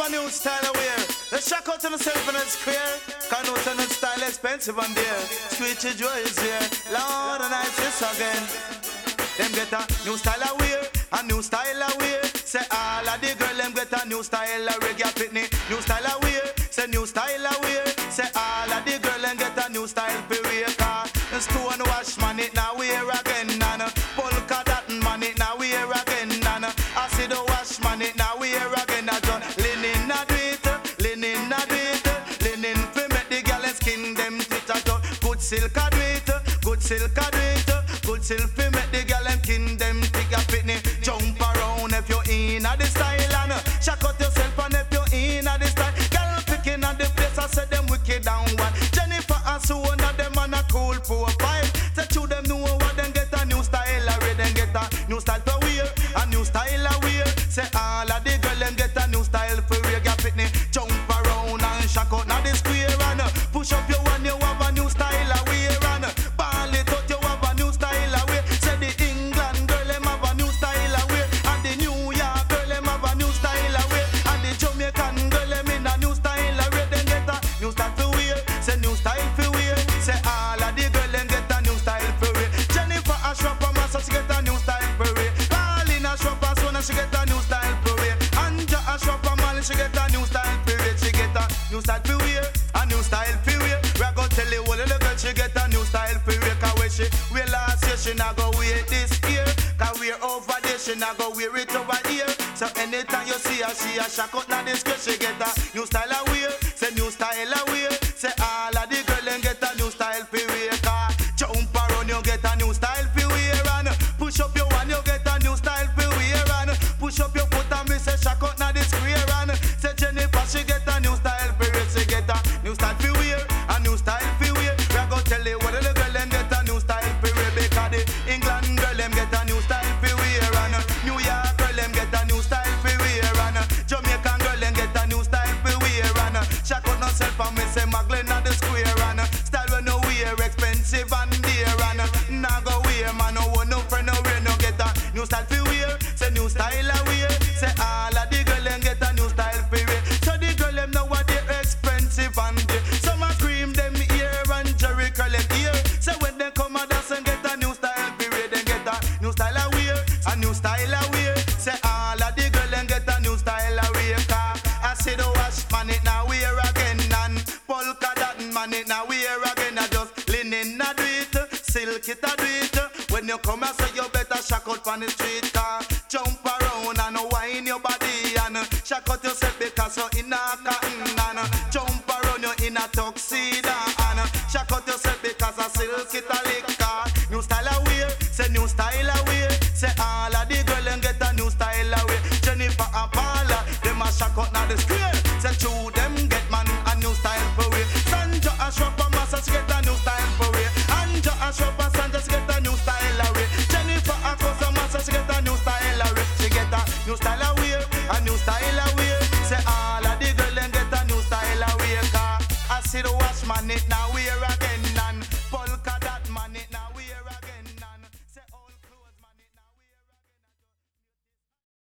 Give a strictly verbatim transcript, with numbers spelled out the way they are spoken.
a new style of wear. Let's check out on yourself and it's clear. Can't know turn style expensive and dear. Sweet joy is here. Lord and I this again. Them get a new style of wear, a new style of wear. Say all of the girl them get a new style of reggae pitney. New style of wear, say new style of wear. Say all of the girl them get a new style for wear. Car stone wash man it now wear again. Nana polka dot man it now wear again. Nana acid wash man it now wear again. I just linen a do it, linen a do it, linen fi make the girl skin them fit a do. Good silk a do it, good silk a do it, good silk fi make the girl them skin them thick a pitney. Jump around if you in a the style and shock out yourself and if you in a the style. Girl picking at the place I said them wicked down one. Jennifer and Sue one of them on a cool profile. Say to them know what them get a new style already. Them get a new style for wear, a new style a wear. Say all of the girl them get a new style for wear. Get pitney. Jump around and shock out now the square and push up your one you have a new style a wear and ball it out you have a new style a wear. Say the England girl them have a new style a wear and the New York girl them have a new style a wear and the Jamaican girl them in a new style a wear. Them get a new style for wear. Say new style for wear. Say all of the girl them get a new style for wear. Jennifer Ashraf and Massa she get a new style for wear. Pauline Ashraf and Sona she get a new style for wear. Anja Ashraf and Mali she get a new style for wear. She get a new style for wear, a new style for wear. We a go tell you all of the girl she get a new style for wear. Cause when she wear last year she not go wear this year. Cause wear over there she not go wear it over here. So anytime you see her she a shock out now this girl she get a new style of wear. Say new style of wear. Say all of the girl them get a new style for wear. Cause jump around you get a new style for wear and push up your one you get a new style for wear and push up your foot and me say shock out now this square and say Jennifer she get a new style for wear. She get a new style for wear, a new style for wear. We a go tell you what the girl them get a new style for wear. Because the England girl them get a new style for wear and New York girl them get a new style for wear and Jamaican girl them get a new style for wear and shock out herself and me say Magdalene at the square and style when no wear expensive and dear and now go wear man no one no friend no wear no get a new style for wear. Say new style a wear. Say all of the girl them get a new style for wear. So the girl them know what they expensive and dear. Some a cream them ear and Jerry curl them ear. Say when they come a dance and get a new style for wear. They get a new style a wear, a new style a wear. Say all of the girl them get a new style a wear. Cause I say the wash man it now wear again and polka dot man it now wear again. I just linen a do it, silk it a do it. When you come and say you better shock out on the street. Cause jump around and wine your body and shock out yourself because you're in a cotton and jump around you in a tuxedo and shock out yourself because I silk it a liquor. New style a wear, say new style a wear. Say all of the girl them get a new style a wear. Jennifer and Paula, them a shock out now the square. Say two them get man a new style for wear. Sandra Ashraf and Massa she get a new style for wear. Anja Ashraf and Sandra she get a new style a wear. Jennifer Akos and Massa she get a new style a wear. She get a new style a wear, a new style a wear. Say all of the girl them get a new style a wear. Cause I see the wash man it now wear again.